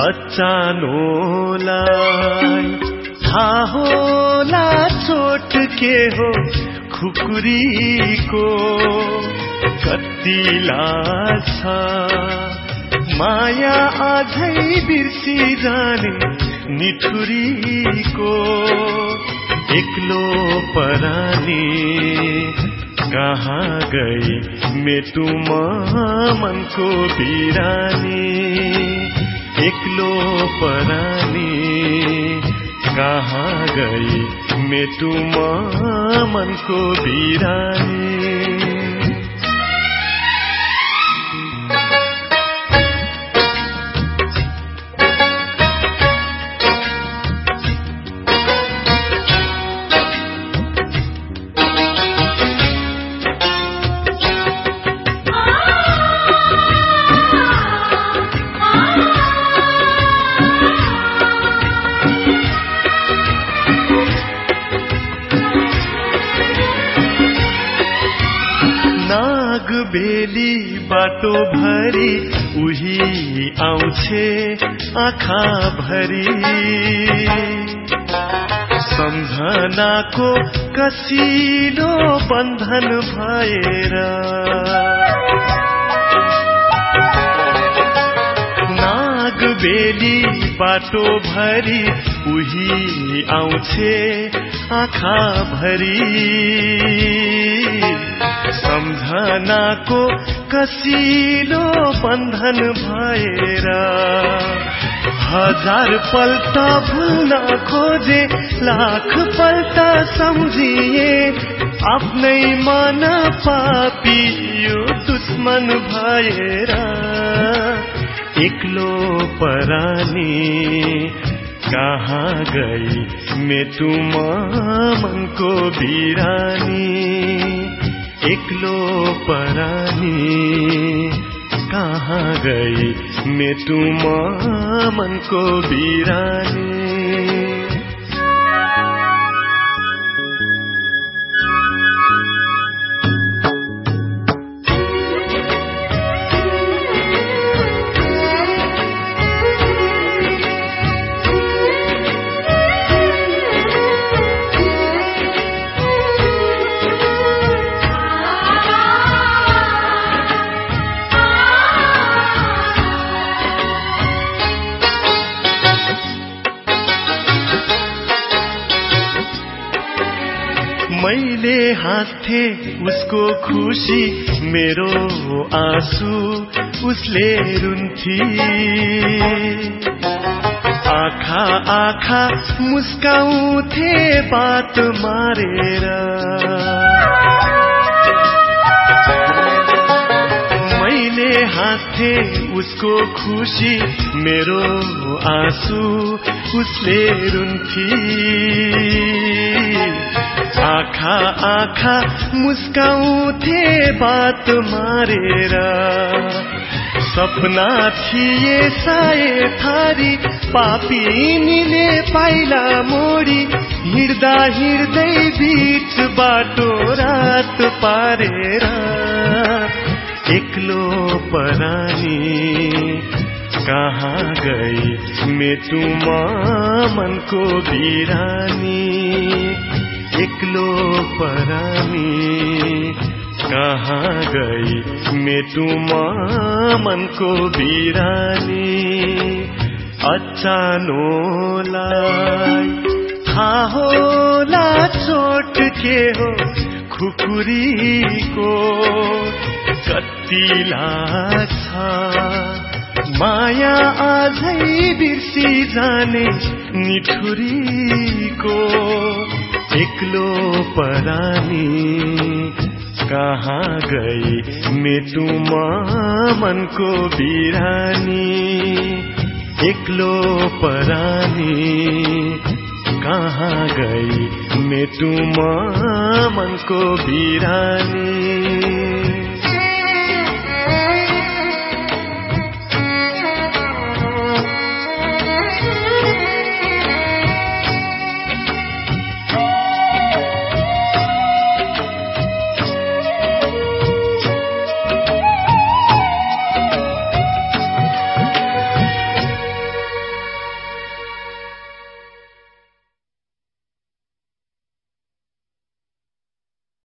अचानोलाई थाहा होला चोट के हो खुकुरीको कति लाग्छ माया अझै बिर्सी जाने निठुरीको एक्लो परानी कहाँ गई मेटुमा मनको बिरानी एक्लो परानी कहाँ गई मेटुमा मनको बिरानी बेली बाटो भरी उही आउँछे आँखा भरी सम्झनाको कसिलो बन्धन भएर नागबेली बाटो भरी उही आउँछे आँखा भरी सम्झनाको कसिलो बन्धन भएर हजार पल्ट भुल्न खोजे लाख पल्ट सम्झिए आफ्नै मन पापी यो दुश्मन भएर एक्लो परानी कहाँ गई मेटुमा मनको बिरानी एक्लो परानी कहाँ गई मेटुमा मनको बिरानी मैले हाँस्थे उसको खुशी मेरो आँसु उसले रुन्थी आँखा आँखा मुस्काउँथे बात मारेर मैले हाँस्थे उसको खुशी मेरो आँसु उसले रुन्थी आँखा आँखा मुस्काउँथे बात मारेर सपना थिए साए थारी पापिनीले पाइला मोडी हिँड्दा हिँड्दै बीच बाटो रात पारेर एक्लो परानी कहाँ गई मेटुमा मनको बिरानी एक्लो परानी कहाँ गई मेटुमा मनको बिरानी अचानोलाई थाहा होला चोट के हो खुकुरीको कति लाग्छ माया अझै बिर्सी जाने निठुरीको एक्लो परानी कहाँ गई मेटुमा मनको बिरानी एक्लो परानी कहाँ गई मेटुमा मनको बिरानी